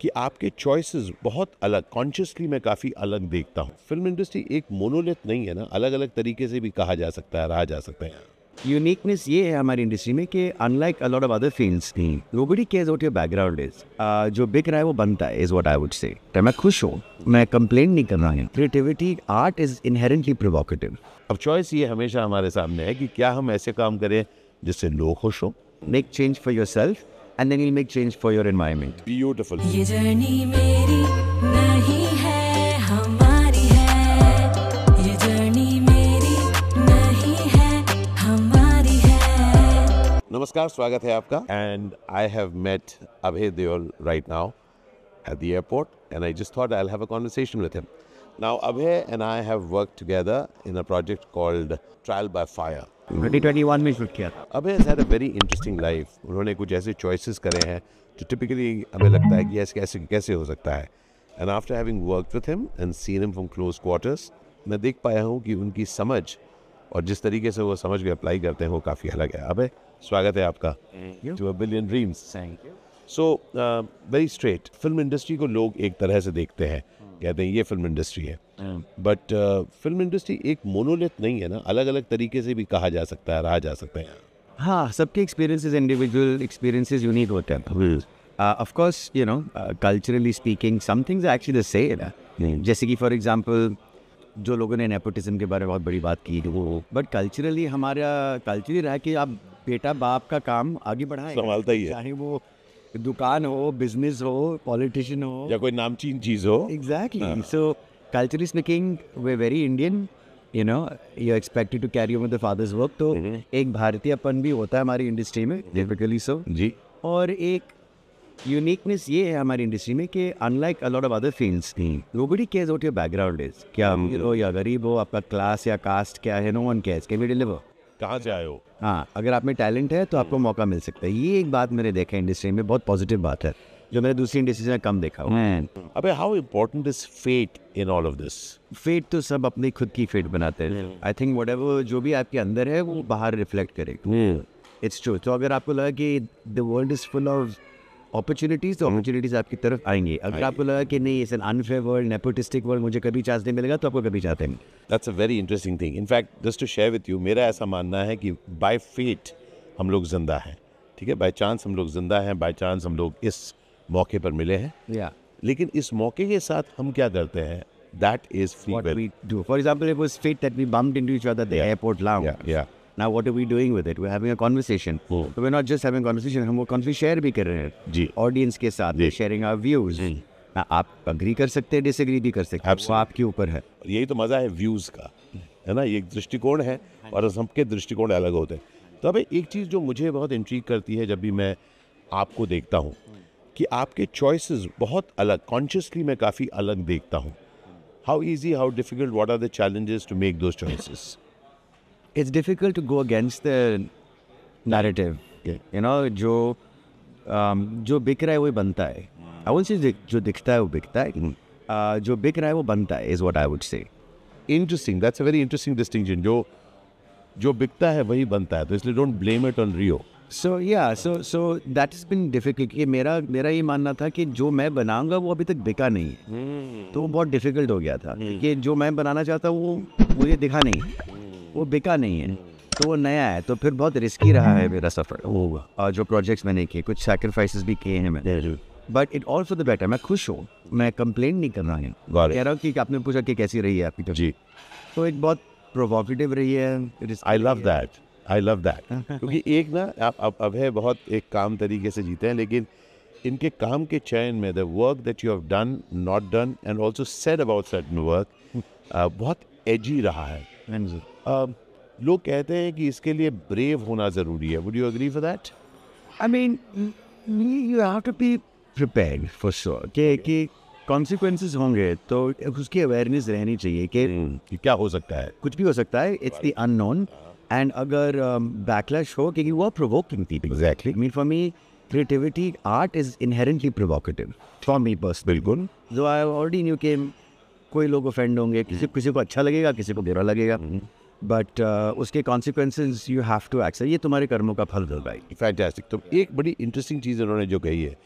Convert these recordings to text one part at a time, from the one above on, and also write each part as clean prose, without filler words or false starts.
कि आपके चॉइसेस बहुत अलग, कॉन्शियसली मैं काफ़ी अलग देखता हूँ। फिल्म इंडस्ट्री एक मोनोलिथ नहीं है ना, अलग अलग तरीके से भी कहा जा सकता है, रहा जा सकता है। यूनिकनेस ये है हमारी इंडस्ट्री में कि unlike a lot of other fields, nobody cares what your background is. जो बिक रहा है वो बनता है, is what I would say. तो मैं खुश हूँ, मैं कंप्लेन नहीं कर रहा हूँ। Creativity, art is inherently provocative. अब चॉइस ये हमेशा हमारे सामने है कि क्या हम ऐसे काम करें जिससे लोग खुश हों। Make change for yourself and then you make change for your environment. Beautiful. ये जर्नी मेरी नहीं है, हमारी है। ये जर्नी मेरी नहीं है, हमारी है। नमस्कार, स्वागत है आपका। And I have met Abhay Deol right now at the airport, and I just thought I'll have a conversation with him. Now, Abhay and I have worked together in a project called Trial by Fire. 2021 में shoot किया था। Abhay has had a very interesting life. उन्होंने कुछ ऐसे choices करे हैं जो typically हमें लगता है कि ऐसे कैसे हो सकता है. And after having worked with him and seen him from close quarters, मैं देख पाया हूँ कि उनकी समझ और जिस तरीके से वो समझ के अप्लाई करते हैं वो काफ़ी अलग है। Abhay, स्वागत है आपका To a Billion Dreams. Thank you. So very straight, film industry को लोग एक तरह से देखते हैं, कहते हैं ये फिल्म इंडस्ट्री है, बट फिल्म इंडस्ट्री एक मोनोलिथ नहीं है ना, अलग अलग तरीके से भी कहा जा सकता है, रहा जा सकता है। हाँ, सबके एक्सपीरियंसेस, इंडिविजुअल एक्सपीरियंसेस यूनिक होते हैं। Of course you know, culturally speaking some things are actually the same. जैसे कि फॉर एग्जांपल जो लोगों ने नेपोटिज्म के बारे में बहुत बड़ी बात की, बट कल्चरली हमारा कल्चर ही रहा है कि आप बेटा बाप का काम आगे बढ़ाएं, संभालता ही है, चाहे वो दुकान हो, बिजनेस हो, पॉलिटिशियन हो या कोई नामचीन चीज हो। Exactly. So culturally speaking we very Indian, you know, you expected to carry on with the father's work. तो एक भारतीयपन भी होता है हमारी इंडस्ट्री में, टिपिकली सो जी। और एक यूनिकनेस ये है हमारी इंडस्ट्री में कि unlike a lot of other fields, nobody cares what your background is. क्या अमीर हो या गरीब हो, आपका क्लास या कास्ट क्या है, no one cares. Can we deliver? कहाँ से आए हो? हाँ, अगर आप में टैलेंट है तो आपको मौका मिल सकता है। ये एक बात मैंने देखा है इंडस्ट्री में, बहुत पॉजिटिव बात है जो मैंने दूसरी इंडस्ट्री में कम देखा हुआ। Abhay, how important is fate in all of this? Fate तो सब अपनी खुद की फेट बनाते हैं। आई थिंक व्हाटएवर जो भी आपके अंदर है वो बाहर रिफ्लेक्ट करेगा। It's true. तो अगर आपको लगा कि the world is full of opportunities, तो अपॉर्चुनिटीज आपकी तरफ आएंगी। अगर आपको लगा कि नहीं, it's an unfair world, nepotistic world, मुझे कभी चांस नहीं मिलेगा, तो आपको कभी चाहते हैं। That's a very interesting thing. In fact just to share with you, मेरा ऐसा मानना है कि बाय फेट हम लोग जिंदा हैं, ठीक है, बाय चांस हम लोग जिंदा हैं, बाय चांस हम लोग इस मौके पर मिले हैं। लेकिन इस मौके के साथ हम क्या करते हैं, that is free What we do. For example, it was fate that we bumped into each other at the airport lounge. Yeah. Now what are we doing with it? We're having a conversation. So we're not just having a conversation, हम वो conversation share भी कर रहे हैं जी, audience के साथ, sharing our views. ना आप अग्री कर सकते हैं, डिसएग्री भी कर सकते हैं, वो आपके ऊपर है। यही तो मज़ा है व्यूज़ का, है ना। ये एक दृष्टिकोण है और सबके दृष्टिकोण अलग होते हैं। तो अब एक चीज़ जो मुझे बहुत इंट्रीग करती है जब भी मैं आपको देखता हूँ, कि आपके चॉइसेस बहुत अलग, कॉन्शियसली मैं काफ़ी अलग देखता हूँ। How easy, how difficult, what are the challenges to make those choices? It's difficult to go against the narrative. You know, जो बिक रहा है वही बनता है। I won't say जो दिखता है वो बिकता है, जो बिक रहा है वो बनता है, is what I would say. Interesting, that's a very interesting distinction. जो बिकता है वही बनता है, तो इसलिए don't blame it on Rio. So yeah, so that's been difficult. कि मेरा ये मानना था कि जो मैं बनाऊंगा वो अभी तक बिका नहीं है, तो वो बहुत डिफिकल्ट हो गया था कि जो मैं बनाना चाहता हूँ वो मुझे दिखा नहीं, वो बिका नहीं है, तो वो नया है, तो फिर बहुत रिस्की रहा है मेरा सफ़र। और जो प्रोजेक्ट्स मैंने किए, कुछ सैक्रिफाइसेस भी किए हैं मैंने, but it all for the better. मैं खुश हूँ, मैं कंप्लेन नहीं कर रहा हूँ। कह रहा हूँ कि आपने पूछा कि कैसी रही है आपकी जी, तो एक बहुत प्रोवोकेटिव रही है। आई लव दैट क्योंकि एक ना आप अभय बहुत एक काम तरीके से जीते हैं, लेकिन इनके काम के चयन में the work that you have done, not done and also said about certain work बहुत एजी रहा है। लोग कहते हैं कि इसके लिए ब्रेव होना ज़रूरी है। Would you agree for that? I mean, you have to be prepared for sure कि कॉन्सिक्वेंसेस होंगे, तो उसकी अवेयरनेस रहनी चाहिए कि क्या हो सकता है, कुछ भी हो सकता है। It's the unknown. एंड अगर बैकलैश हो, क्योंकि वो प्रोवोकिंग थी। Exactly. I mean, for me creativity, art is inherently provocative for me personally. बिल्कुल। जो आई ऑलरेडी न्यू कि कोई लोग ऑफेंड होंगे, किसी को अच्छा लगेगा, किसी को बुरा लगेगा, बट उसके consequences you have to accept. ये तुम्हारे कर्मों का फल होगा। फैंटास्टिक। तो एक बड़ी इंटरेस्टिंग चीज़ उन्होंने जो कही है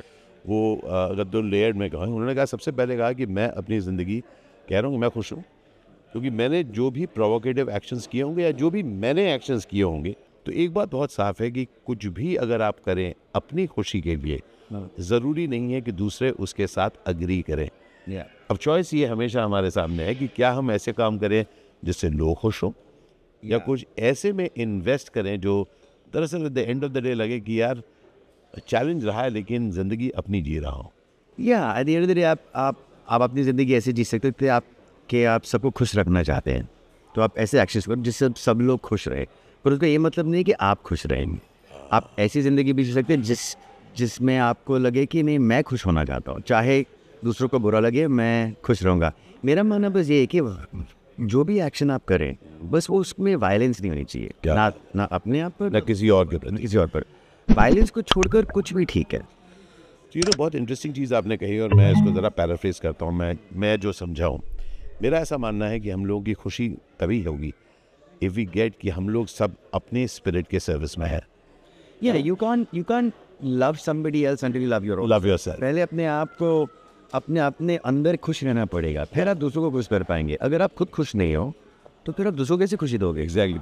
वो अगर दो लेयर्ड में कहा, उन्होंने कहा सबसे पहले कहा कि मैं अपनी ज़िंदगी कह रहा हूँ कि मैं खुश हूँ, क्योंकि मैंने जो भी प्रोवोकेटिव एक्शंस किए होंगे या जो भी मैंने एक्शंस किए होंगे, तो एक बात बहुत साफ है कि कुछ भी अगर आप करें अपनी खुशी के लिए, ज़रूरी नहीं है कि दूसरे उसके साथ अग्री करें। अब चॉइस ये हमेशा हमारे सामने है कि क्या हम ऐसे काम करें जिससे लोग खुश हों, या कुछ ऐसे में इन्वेस्ट करें जो दरअसल at the end of the day लगे कि यार चैलेंज रहा है लेकिन ज़िंदगी अपनी जी रहा हूँ। या at the end of the day आप अपनी ज़िंदगी ऐसे जी सकते थे आप सबको खुश रखना चाहते हैं, तो आप ऐसे एक्शंस करो जिससे सब लोग खुश रहे, पर उसका ये मतलब नहीं कि आप खुश रहेंगे। आप ऐसी ज़िंदगी भी जी सकते हैं जिसमें आपको लगे कि नहीं, मैं खुश होना चाहता हूँ, चाहे दूसरों को बुरा लगे, मैं खुश रहूँगा। मेरा मानना बस ये है कि जो भी एक्शन आप करें, बस वो उसमें वायलेंस नहीं होनी चाहिए, ना अपने आप पर, ना किसी और के प्रति। किसी और पर। वायलेंस को छोड़कर कुछ भी ठीक है। तो ये तो बहुत इंटरेस्टिंग चीज़ आपने कही, और मैं इसको ज़रा पैराफ्रेज करता हूँ। मैं जो समझा हूँ, मेरा ऐसा मानना है कि हम लोगों की खुशी तभी होगी इफ़ वी गेट कि हम लोग सब अपने स्पिरिट के सर्विस में है। You can love somebody else until you love your own. Love yourself. पहले अपने आप को अपने अंदर खुश रहना पड़ेगा, फिर आप दूसरों को खुश कर पाएंगे। अगर आप खुद खुश नहीं हो तो फिर आप दूसरों को कैसे खुशी दोगे?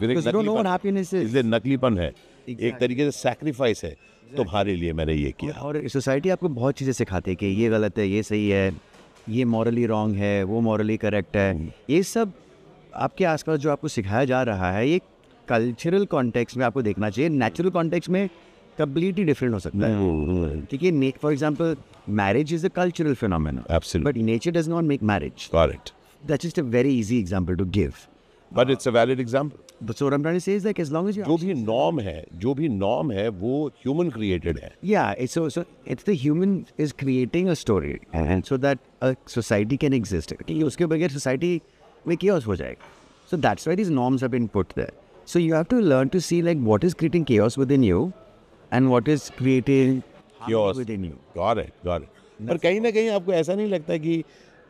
इसलिए नकलीपन है, एक तरीके से सैक्रिफाइस है तुम्हारे लिए मैंने ये किया। और सोसाइटी आपको बहुत चीज़ें सिखाती है कि ये गलत है, ये सही है, ये मॉरली रॉन्ग है, वो मॉरली करेक्ट है। ये सब आपके आसपास जो आपको सिखाया जा रहा है, ये कल्चरल कॉन्टेक्स्ट में आपको देखना चाहिए। नेचुरल कॉन्टेक्स्ट में कम्प्लीटली डिफरेंट हो सकता है। ठीक है, for example, marriage is a cultural phenomena, Absolutely. But nature does not make marriage. Correct. That's just a very easy example to give. But it's a valid example. But so what I'm trying to say is, like, as long as you जो भी norm है वो human created है। yeah, so it's the human is creating a story, and so that a society can exist. कि उसके बगैर society में chaos हो जाएगा. So that's why these norms have been put there. So you have to learn to see like what is creating chaos within you, and what is creating Chaos within you. Got it. पर कहीं ना कहीं आपको ऐसा नहीं लगता कि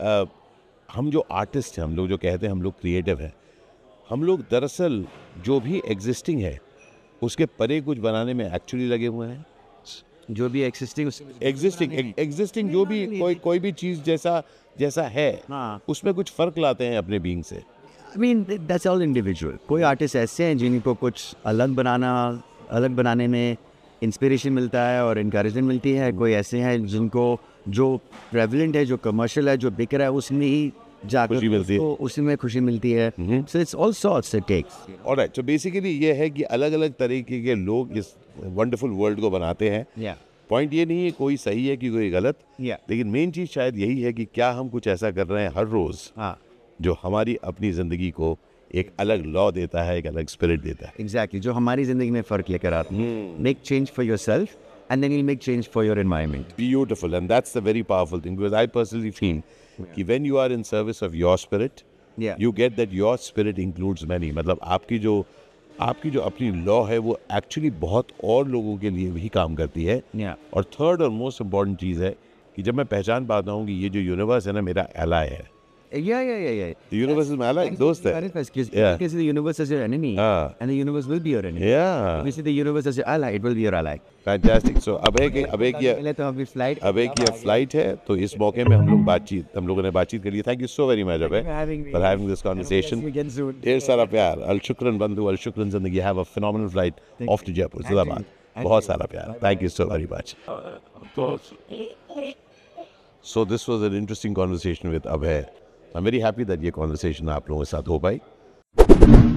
हम जो आर्टिस्ट हैं, हम लोग जो कहते हैं हम लोग क्रिएटिव हैं, हम लोग दरअसल जो भी एग्जिस्टिंग है उसके परे कुछ बनाने में एक्चुअली लगे हुए हैं। जो भी एग्जिस्टिंग जो भी कोई भी चीज़ जैसा है, हाँ। उसमें कुछ फ़र्क लाते हैं अपने बीइंग से। I mean, that's all individual. कोई आर्टिस्ट ऐसे हैं जिनको कुछ अलग बनाने में इंस्पिरेशन मिलता है और इनकरेजमेंट मिलती है। कोई ऐसे हैं जिनको जो प्रेवलेंट है, जो कमर्शियल है, जो बिक रहा है, उसमें ही जाकर खुशी मिलती है। उसी में खुशी मिलती है। So it's all sorts it takes. Alright, तो बेसिकली ये है कि अलग अलग तरीके के लोग इस वंडरफुल वर्ल्ड को बनाते हैं। Yeah. पॉइंट ये नहीं है कोई सही है कि कोई गलत, Yeah. लेकिन मेन चीज़ शायद यही है कि क्या हम कुछ ऐसा कर रहे हैं हर रोज़ हाँ, जो हमारी अपनी ज़िंदगी को एक अलग लॉ देता है, एक अलग स्पिरिट देता है। exactly. जो हमारी जिंदगी में फर्क लेकर आते हैं। Make change for yourself, and then you'll make change for your environment. Beautiful, and that's the very powerful thing, because I personally feel कि when you are in service of your spirit, Yeah. you get that your spirit includes many. मतलब आपकी जो अपनी law है वो actually बहुत और लोगों के लिए भी काम करती है। Yeah. और थर्ड और मोस्ट इम्पॉर्टेंट चीज़ है कि जब मैं पहचान पाता हूँ कि ये जो यूनिवर्स है ना, मेरा एलाय है। Yeah. The universe is my ally, दोस्त है। Yeah. You can see the universe as your enemy, हाँ। and the universe will be your enemy. Yeah. If you see the universe as your ally, it will be your ally. Fantastic. So अब एक पहले तो अभी flight ये flight है, तो इस मौके में हम लोगों ने बातचीत करी है। Thank you so very much Abhay for for having this conversation. again soon. ढेर सारा प्यार। अल शुक्रन बंधु, अल शुक्रन जिंदगी। Have a phenomenal flight off to Jaipur, जिंदाबाद। बहुत सारा प्यार। Thank you so very much. So this was an interesting conversation with Abhay. I'm very happy that ये conversation आप लोगों के साथ हो पाई।